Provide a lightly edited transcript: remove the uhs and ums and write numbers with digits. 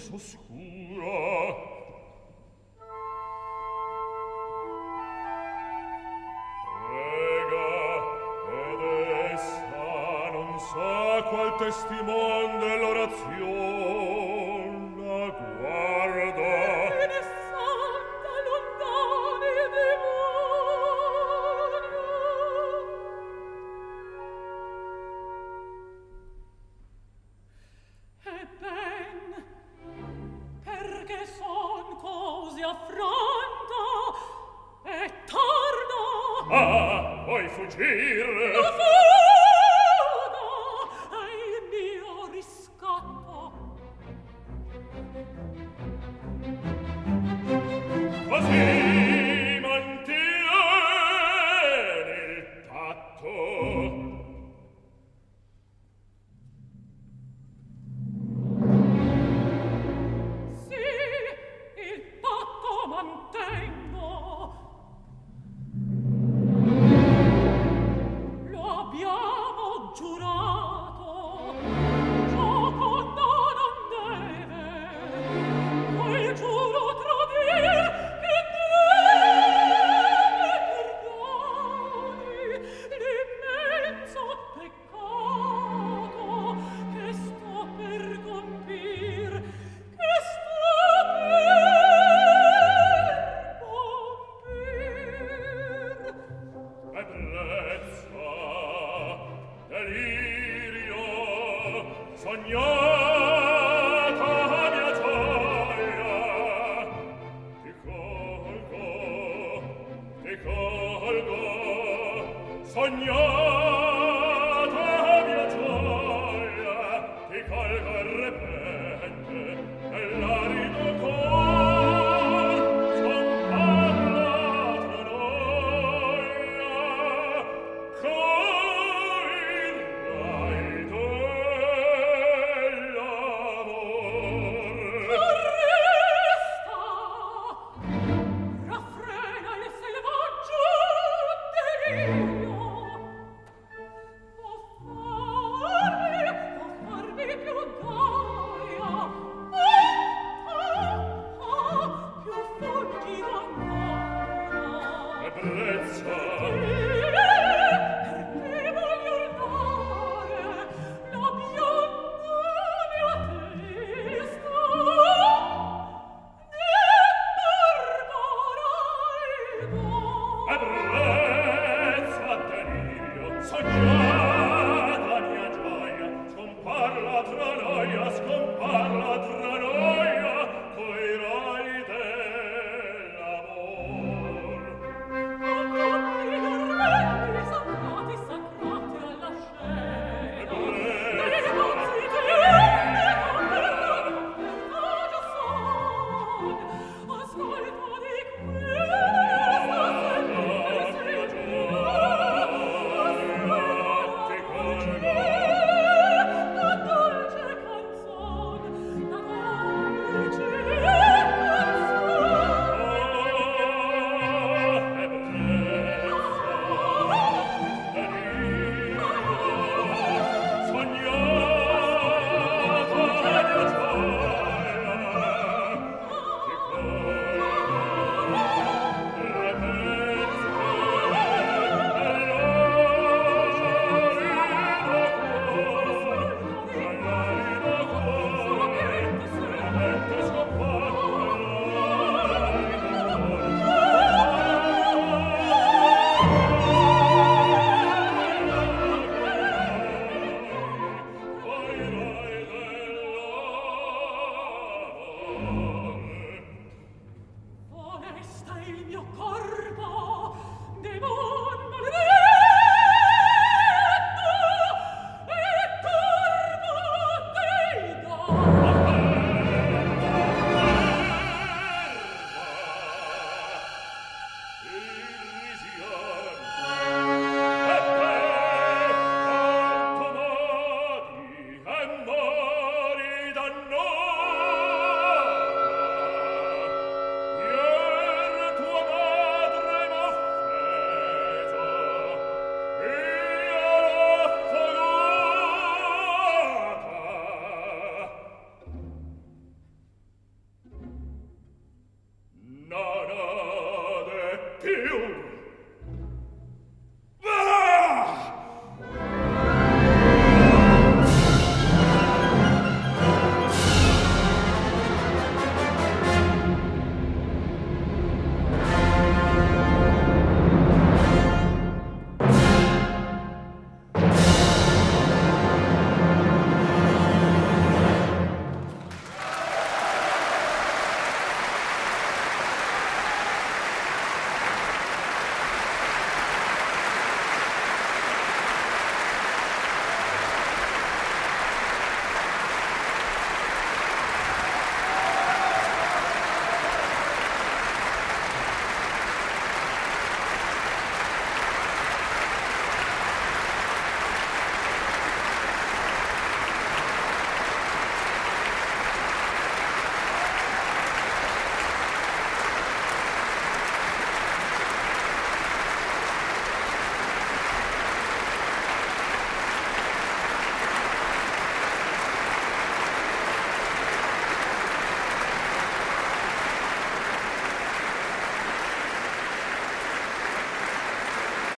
oscura. Qual testimon dell'orazione la guarda ed è santa lontane demonio. Ebben, perché son così affronta e tarda. Ah, vuoi fuggire? La fuga è il mio riscatto. Così mantieni il tatto. Sì, il patto mantengo. Lo abbiamo giurato. Gioco no non deve. Quel giuro tradir che deve perdoni l'immenso peccato che sto per compir, che sto per compir. Ebbrezza, delirio, sognata mia gioia. Ti colgo, sognata mia gioia. Ti colgo e repente nell'arido cor, scompalla tra noia. Coirai dell'amor. Resta, raffrena il selvaggio delirio. Può farmi più gaia, più fulgida ancora. Ebbrezza, Per te voglio dare la bionda mia testa, ebbrezza, delirio, sognata mia gioia. Scomparla tra noia, scomparla tra noia, coirai dell'amor. Onesta il mio corpo, devo